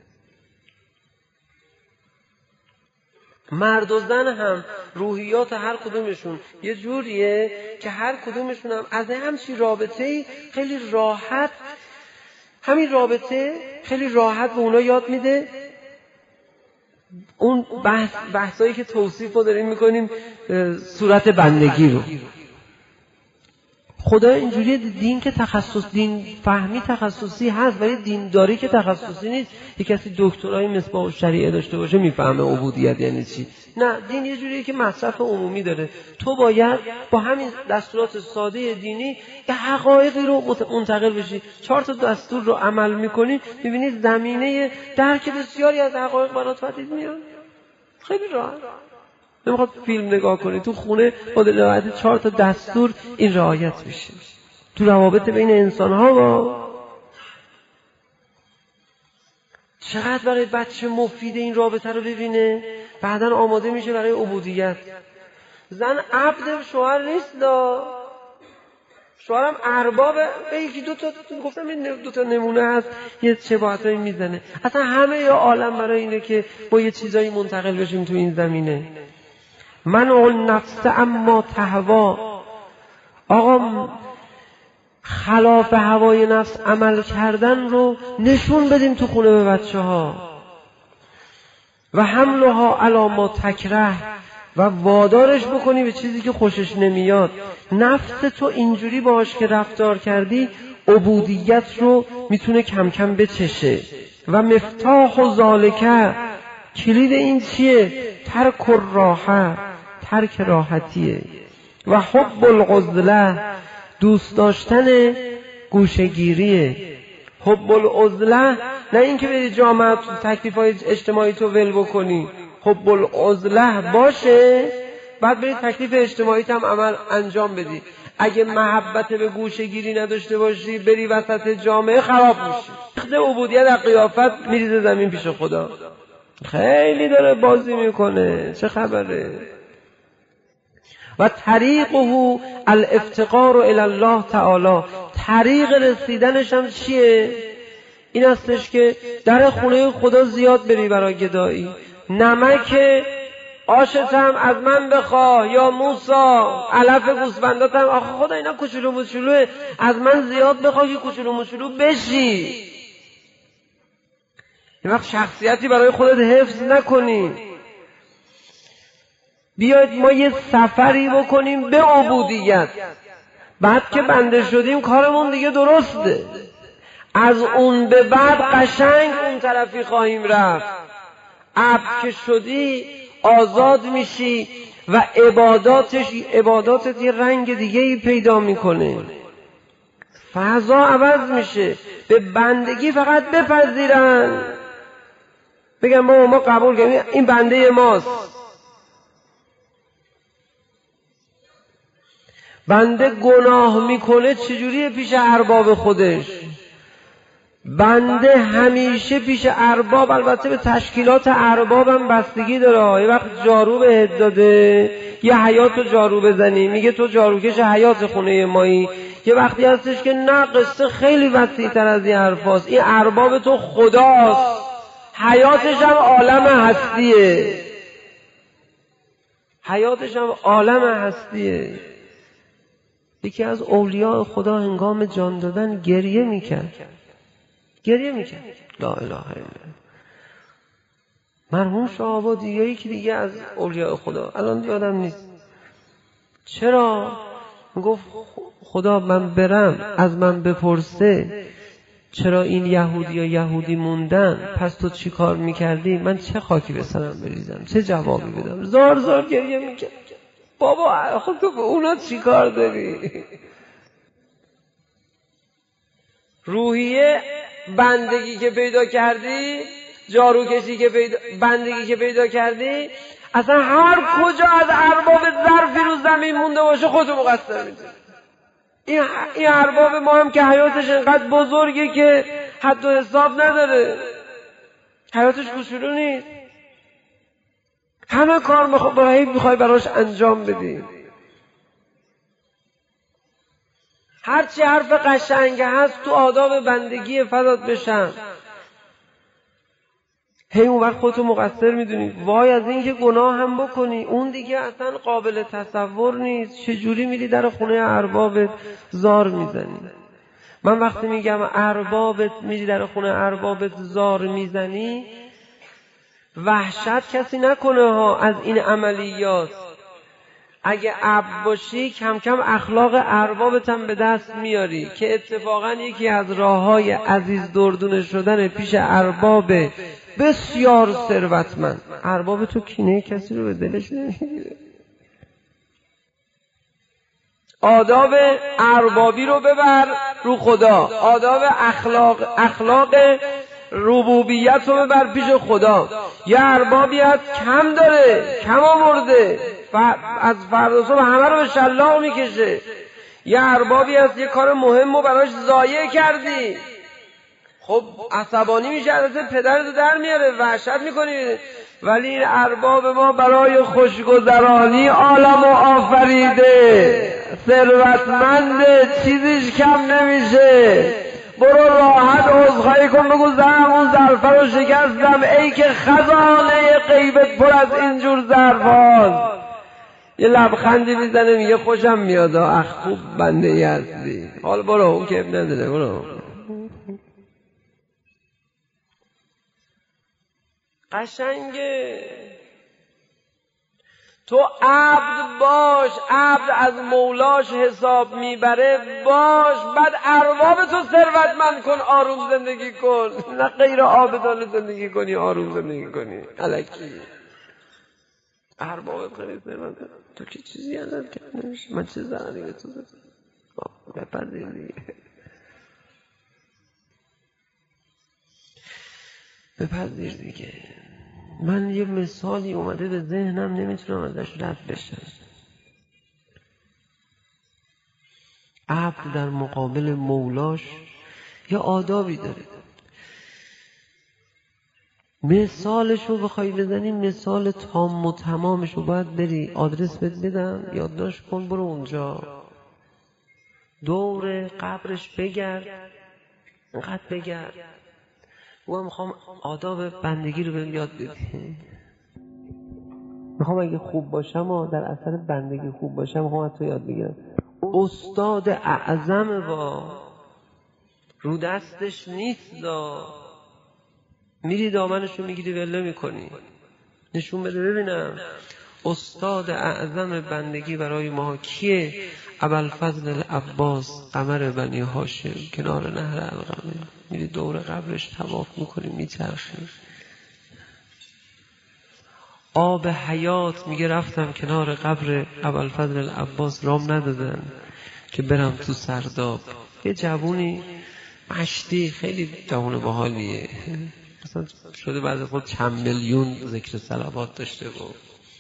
مرد و زن هم روحیات هر کدومشون یه جوریه که هر کدومشون هم از همچین رابطه‌ای خیلی راحت، همین رابطه خیلی راحت به اونا یاد میده. اون بحثایی که توصیف رو داریم میکنیم صورت بندگی رو. خدا اینجوریه. دین که دین فهمی تخصصی هست، ولی دینداری که تخصصی نیست. یک کسی دکترای مصباح الشریعه داشته باشه میفهمه عبودیت یعنی چی. نه، دین یه جوریه که مصرف عمومی داره. تو باید با همین دستورات ساده دینی یه حقایقی رو منتقل بشی. 4 تا دستور رو عمل میکنی، میبینی زمینه درک بسیاری از حقایق برات پدید میاد. خیلی راحت. نمیخواد فیلم نگاه کنی، تو خونه با رعایت 4 تا دستور این رعایت میشه. تو روابط بین انسان ها با چقدر برای بچه مفیده این رابطه رو ببینه، بعدن آماده میشه برای عبودیت. زن عبد شوهر نیست، شوهرم اربابه. یکی 2 تا گفتم این 2 تا نمونه هست، یه شباهتایی میزنه. اصلا همه یا عالم برای اینه که با یه چیزایی منتقل بشیم تو این زمینه. منع النفس اما تهوا. آقا خلاف هوای نفس عمل کردن رو نشون بدیم تو خونه به بچه ها. و حملها علی ما تکره و وادارش بکنی به چیزی که خوشش نمیاد. نفس تو اینجوری باهاش که رفتار کردی عبودیت رو میتونه کم کم بچشه. و مفتاح و ذالکه، کلید این چیه؟ ترک الراحه، ترک راحتیه. و حب العزله، دوست داشتن گوشه‌گیریه. حب العزله نه اینکه بری جامعه تکلیف‌های اجتماعی تو ول بکنی، حب العزله باشه بعد بری تکلیف اجتماعی هم عمل انجام بدی. اگه محبت به گوشه‌گیری نداشته باشی بری وسط جامعه خراب میشی. خود عبودیت در قیافت میریزه زمین پیش خدا. خیلی داره بازی میکنه، چه خبره؟ و طریقه الافتقار الی الله تعالی، طریق رسیدنش هم چیه؟ این هستش که در خونه خدا زیاد بری برای گدایی. نمک آشتم از من بخواه یا موسی، علف گوسفنداتم آخه خدا اینا کوچولو موچولوه، از من زیاد بخواه که کوچولو موچولو بشی. این وقت شخصیتی برای خودت حفظ نکنی. بیاید ما یه سفری بکنیم به عبودیت. بعد که بنده شدیم کارمون دیگه درسته، از اون به بعد قشنگ اون طرفی خواهیم رفت. عبد که شدی آزاد میشی و عباداتت یه رنگ دیگه ای پیدا میکنه، فضا عوض میشه. به بندگی فقط بپذیرن، بگن ما قبول کردیم این بنده ماست. بنده گناه میکنه چجوریه پیش ارباب خودش؟ بنده همیشه پیش ارباب، البته به تشکیلات ارباب هم بستگی داره. یه وقت جارو بهت داده یه حیات رو جارو بزنی، میگه تو جاروکش حیات خونه مایی. یه وقتی هستش که نه، قصه خیلی وسیع تر از این حرفاست. این ارباب تو خداست، حیاتش هم عالم هستیه، حیاتش هم عالم هستیه. یکی از اولیاء خدا هنگام جان دادن گریه میکرد. لا اله الا الله. مرحوم شاه آبادی یا یکی دیگه از اولیاء خدا، الان یادم نیست. چرا؟ میگفت خدا من برم از من بپرسه چرا این یهودی موندن، پس تو چی کار میکردی؟ من چه خاکی به سرم بریزم، چه جوابی بدم؟ زار گریه میکرد. بابا خب تو به اونا چی کار داری؟ روحیه بندگی که پیدا کردی، جاروکشی که بندگی که پیدا کردی، اصلا هر کجا از ارباب ظرفی رو زمین مونده باشه خودتو مقصر میدونی. این ارباب ما هم که حیاتش انقدر بزرگه که حد و حساب نداره، حیاتش کوچولو نیست، همه کار میخوای براش انجام بدی. هرچی حرف قشنگ هست تو آداب بندگی فدات بشم. اون وقت خودتو مقصر میدونی. وای از این که گناه هم بکنی، اون دیگه اصلا قابل تصور نیست. چجوری میری در خونه اربابت زار میزنی؟ من وقتی میگم اربابت، میری در خونه اربابت زار میزنی، وحشت کسی نکنه ها از این عملیات. اگه عبد باشی کم کم اخلاق اربابت هم به دست میاری، که اتفاقا یکی از راههای عزیز دردونه شدن پیش ارباب بسیار ثروتمند. ارباب تو کینه کسی رو به دلش نمیگیره. آداب اربابی رو ببر رو خدا، آداب اخلاق ربوبیت رو ببر پیش خدا. یه اربابی هست کم داره، کم آورده، از فردا صبح همه رو به شلاق میکشه. یه اربابی هست یه کار مهم رو براش ضایع کردی، خب عصبانی میشه، از پدرتو در میاره، وحشت میکنی. ولی این ارباب ما برای خوشگذرانی عالم و آفریده، ثروتمنده، چیزیش کم نمیشه. برو راحت عذرخواهی کن، بگو زنم اون ظرفه رو شکستم، ای که خزانه غیبت پر از اینجور ظرف هاست. یه لبخندی میزنه میگه خوشم میاد، اخ خوب بنده ای هستی. حال برو، اون که نداره، برو. قشنگه. تو عبد باش، عبد از مولاش حساب میبره باش، بعد ارباب تو ثروتمند کن، آروم زندگی کن، نه غیر عابدانه زندگی کنی، آروم زندگی کنی الکی. ارباب خیلی ثروتمند، تو که چیزی ازت کرد نمیشه، من چه ضرری به تو دادم؟ بپذیر دیگه، بپذیر دیگه. من یه مثالی اومده به ذهنم نمیتونم ازش رد بشم. عبد در مقابل مولاش یه آدابی داره. مثالشو بخوای بزنی، مثال تام و تمامشو باید بری آدرس بهت بدم، یادداشت کن، برو اونجا دور قبرش بگرد، انقدر بگرد. من میخوام آداب بندگی رو بهم یاد بدی. میخوام اگه خوب باشم و در اثر بندگی خوب باشم، میخوام از تو یاد بگیرم. استاد اعظم با رو دستش نیست، میری دامنشو میگیری وله میکنی، نشون بده ببینم. استاد اعظم بندگی برای ما کیه؟ ابوالفضل العباس قمر بنی هاشم کنار نهر القمه. میری دور قبرش طواف میکنی، میچرخی. آب حیات میگه رفتم کنار قبر ابوالفضل العباس، رام ندادن که برم تو سرداب. یه جوونی مشتی، خیلی جوون باحالیه، مثلا شده بعد خود چند میلیون ذکر صلوات داشته بود.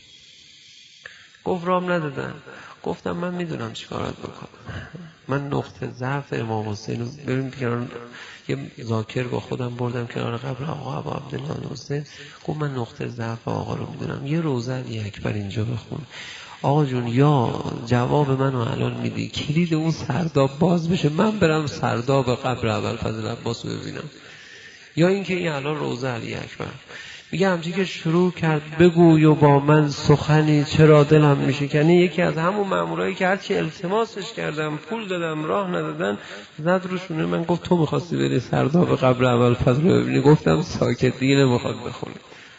گفت رام ندادن. گفتم من میدونم چیکارات بکنم. من نقطه ضعف امام حسین رو بریم کنار، یه ذاکر با خودم بردم کنار قبر آقا ابو عبدالله حسین. گفت من نقطه ضعف آقا رو میدونم، یه روزه اکبر اینجا بخون. آقا جون یا جواب منو الان میدی کلید اون سرداب باز بشه، من برم سرداب قبر ابوالفضل العباس رو ببینم، یا اینکه این الان روزه علی اکبر. میگه همچی که شروع کرد بگوی و با من سخنی چرا دلم میشکنی، یکی از همون مامورایی که هرچی التماسش کردم پول دادم راه ندادن، زد روشونه من، گفت تو میخواستی بری سرداب قبر ابوالفضل رو ببینی؟ گفتم ساکت، دیگه نمیخواد بخونی.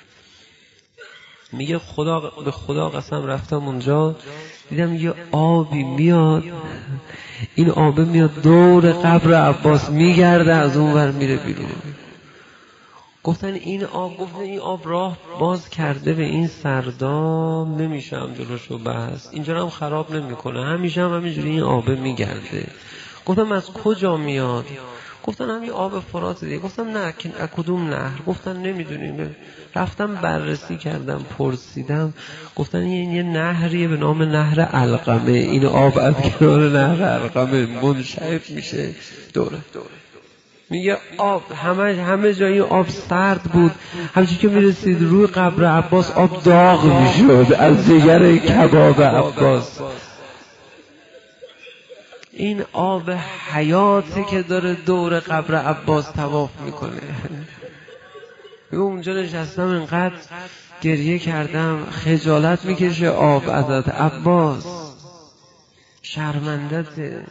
میگه خدا به خدا قسم رفتم اونجا، دیدم یه آبی میاد، این آب میاد دور قبر عباس میگرده، از اون ور میره بیرون. گفتن این آب راه باز کرده به این سردام، نمیشم جلوشو بس، اینجا هم خراب نمیکنه، همیشه هم همینجوری این آب میگرده. گفتم از کجا میاد؟ گفتن همین آب فرات دیگه. گفتم نه، کدوم نهر؟ گفتن نمیدونیم. رفتم بررسی کردم، پرسیدم، گفتن این یه نهریه به نام نهر القمه، این آب از کنار نهر القمه منشعب میشه دوره. میگه آب همه جای آب سرد بود، همچنین که میرسید روی قبر عباس آب داغ میشد از جگر کباب عباس. این آب حیاته که داره دور قبر عباس طواف میکنه. میگه اونجا نشستم اینقدر گریه کردم، خجالت میکشه آب ازت عباس، شرمندته.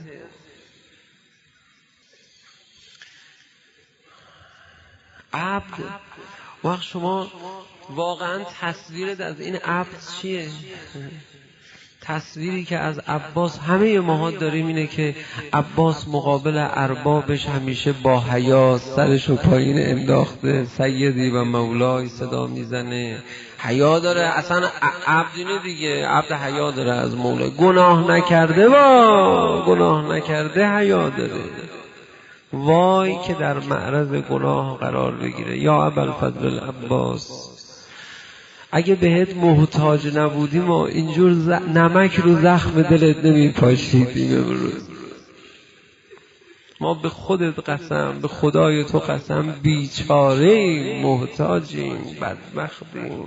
عبد وقت شما واقعا تصویرت از این عبد چیه؟ تصویری که از عباس همه ماها داریم اینه که عباس مقابل اربابش همیشه با حیا سرشو پایین انداخته، سیدی و مولای صدا میزنه، حیا داره. اصلا عبد اینه دیگه، عبد حیا داره از مولای، گناه نکرده گناه نکرده حیا داره. وای که در معرض گناه قرار بگیره. یا ابوالفضل العباس، اگه بهت محتاج نبودیم ما اینجور نمک رو زخم دلت نمیپاشیدیم امروز. ما به خودت قسم، به خدای تو قسم، بیچاره‌ایم، محتاجیم، بدبختیم.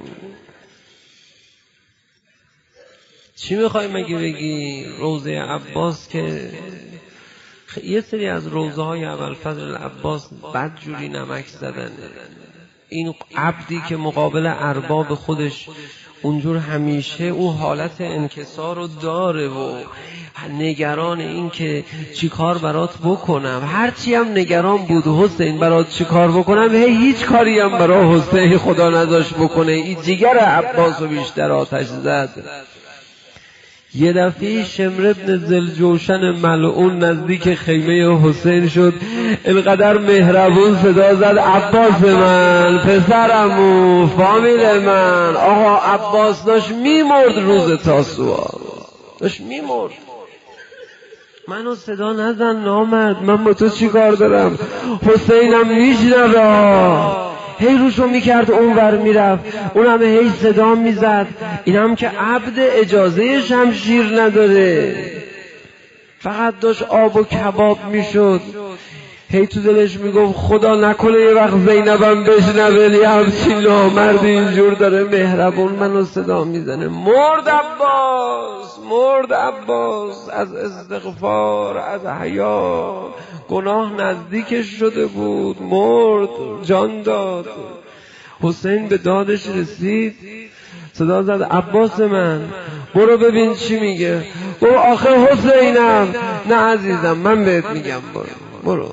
چی میخوای مگه بگی؟ روضه عباس که یه سری از روضه های ابوالفضل العباس بدجوری نمک زدن. این عبدی که مقابل ارباب خودش اونجور همیشه او حالت انکسار رو داره و نگران این که چی کار برات بکنم. هرچی هم نگران بود حسین برات چی کار بکنم، هیچ کاری هم برای حسین خدا نذاش بکنه. این جگر عباس رو بیشتر آتش زد. یه دفعه شمر ابن ذوالجوشن ملعون نزدیک خیمه حسین شد، اینقدر مهربون صدا زد: عباس من، پسرمو، فامیل من. آقا عباس داشت میمرد روز تاسوعا، داشت میمرد. منو صدا نزن نامرد، من با تو چی کار دارم؟ حسینم میشنوه. هی روشو میکرد اونور میرفت، اونم هی صدا میزد. اینم که عبد اجازه شمشیر نداره، فقط داشت آب و کباب میشد. هی تو دلش میگفت خدا نکنه یه وقت زینبم بشنوه یه همچین نامرد اینجور داره مهربون منو صدا میزنه. مرد عباس، مرد عباس. از استغفار، از حیا، گناه نزدیکش شده بود، مرد، جان داد. حسین به دادش رسید، صدا زد: عباس من، برو ببین چی میگه. برو. آخه حسینم. نه عزیزم من بهت میگم برو.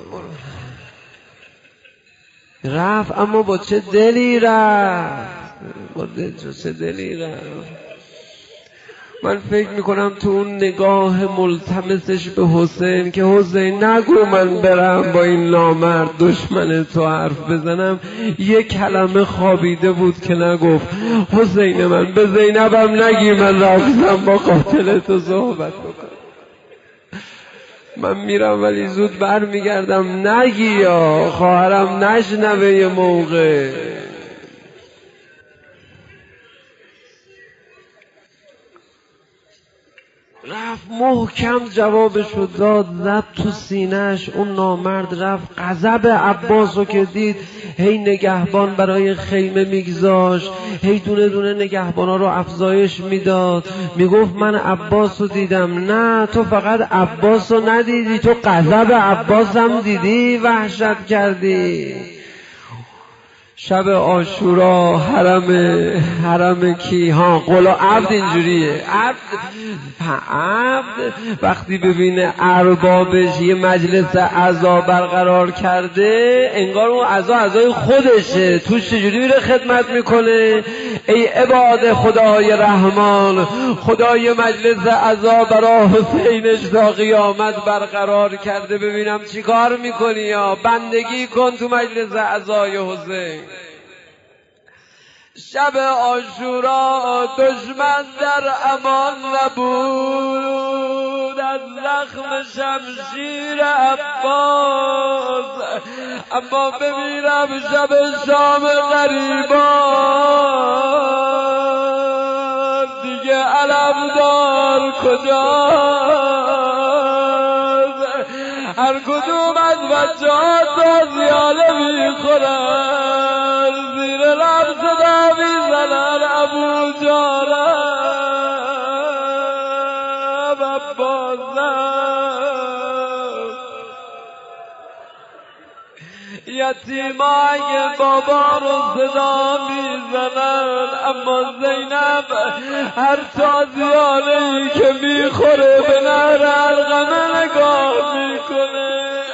رفت، اما با چه دلی رفت، با چه دلی رفت. من فکر میکنم تو اون نگاه ملتمسش به حسین که حسین نگو من برم با این نامرد دشمن تو حرف بزنم، یک کلمه خوابیده بود که نگفت: حسین من، به زینبم نگی من رفتم با قاتل تو صحبت بکنم، من میرم ولی زود بر میگردم، نگی یا خواهرم نشنوه یه موقع. رفت محکم جوابشو داد، زد تو سینه‌اش. اون نامرد رفت، غضب عباسو که دید هی نگهبان برای خیمه میگذاشت، هی دونه دونه نگهبانا رو افزایش میداد، میگفت من عباسو دیدم. نه، تو فقط عباسو ندیدی، تو غضب عباسم دیدی، وحشت کردی. شب عاشورا حرم کی؟ ها قلا عبد اینجوریه. عبد وقتی ببینه اربابش یه مجلس عزا برقرار کرده، انگار اون عزای خودشه، توش چجوری میره خدمت میکنه؟ ای عباد خدای رحمان، خدای مجلس عزا برای حسینش تا قیامت برقرار کرده، ببینم چی کار میکنی، یا بندگی کن تو مجلس عزای حسین. شب عاشورا دشمن در امان نبود از زخم شمشیر عباس، اما ببینم شب شام غریبان دیگه علمدار کجاست؟ هر کدوم از بچه‌ها تازیانه میخورن، زیر لب صدا میزنن ابو جانب عباسم. یتیمای بابا رو صدا میزنن، اما زینب هر تازیانه‌ای که میخوره به نهر علقمه نگاه میکنه.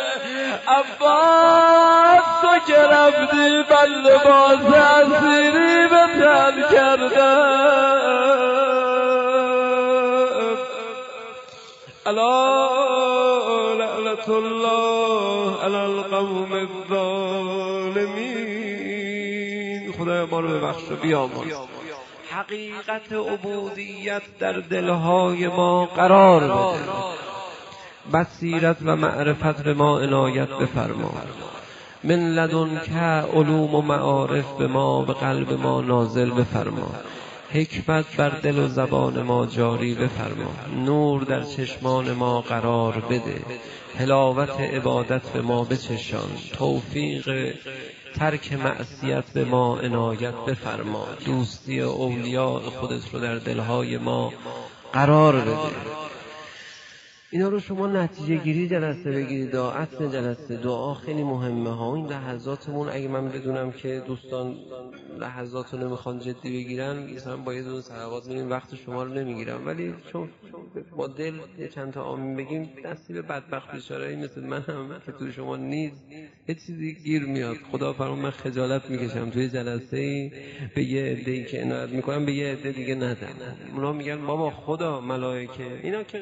عباس تو که رفتی من لباس اسیری به تن کردم. الا لعنت الله علی القوم الظالمین. خدای ما رو ببخش و بیامرز. حقیقت عبودیت در دلهای ما قرار بده، بصیرت و معرفت به ما عنایت بفرما. من لدن که علوم و معارف به ما به قلب ما نازل بفرما. حکمت بر دل و زبان ما جاری بفرما. نور در چشمان ما قرار بده. حلاوت عبادت به ما بچشان. توفیق ترک معصیت به ما عنایت بفرما. دوستی اولیاء خودت رو در دلهای ما قرار بده. اینا رو شما نتیجه گیری جلسه بگیرید. اصل جلسه دعا خیلی مهمه ها. این لحظاتمون اگه من بدونم که دوستان لحظاتو نمیخوان جدی بگیرن، مثلا با یه دونه صلوات میریم وقت شما رو نمیگیرم، ولی چون با دل یه چند تا آمین بگیم دستی به بدبخت بیچاره‌ای مثل من هم که تو شما نیست یه چیزی گیر میاد. خدا فرمان من خجالت میکشم توی جلسه‌ای به یه عده‌ای که عنایت میکنم به یه عده دیگه ندم. اونا میگن بابا خدا ملائکه اینا که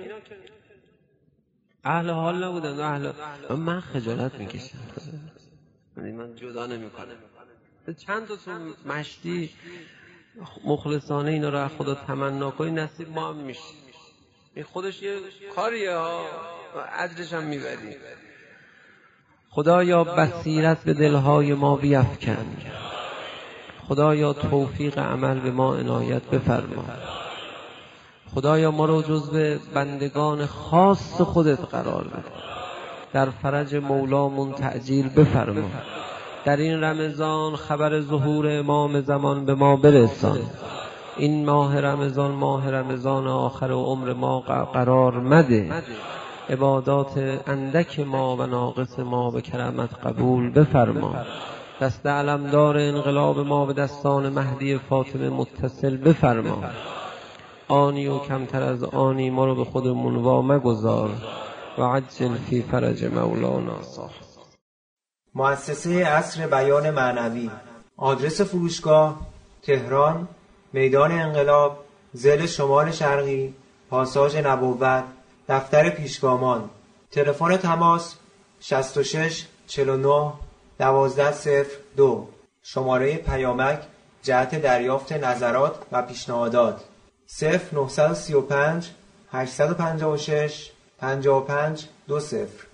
اهل حال نبودن و اهل من خجالت میکشم، من جدا نمیکنم. چند تا مشتی مخلصانه اینا رو از خدا تمنا کنی نصیب ما هم میشه. این خودش یه کاریه ها، اجرش هم میبری. خدایا بصیرت به دلهای ما بیفکن، خدایا توفیق عمل به ما عنایت بفرما. خدایا ما رو جزو بندگان خاص خودت قرار بده. در فرج مولامون تعجیل بفرما. در این رمضان خبر ظهور امام زمان به ما برسان. این ماه رمضان آخر عمر ما قرار مده. عبادات اندک ما و ناقص ما به کرمت قبول بفرما. دست علمدار انقلاب ما به دستان مهدی فاطمه متصل بفرما. آنی و کمتر از آنی ما رو به خودمون وا مگذار و عجل فی فرج مولانا صاحب. مؤسسه عصر بیان معنوی. آدرس فروشگاه تهران، میدان انقلاب، ضلع شمال شرقی، پاساژ نبوت، دفتر پیشگامان. تلفن تماس 66 49 1202. شماره پیامک جهت دریافت نظرات و پیشنهادات 0935 856 55 20.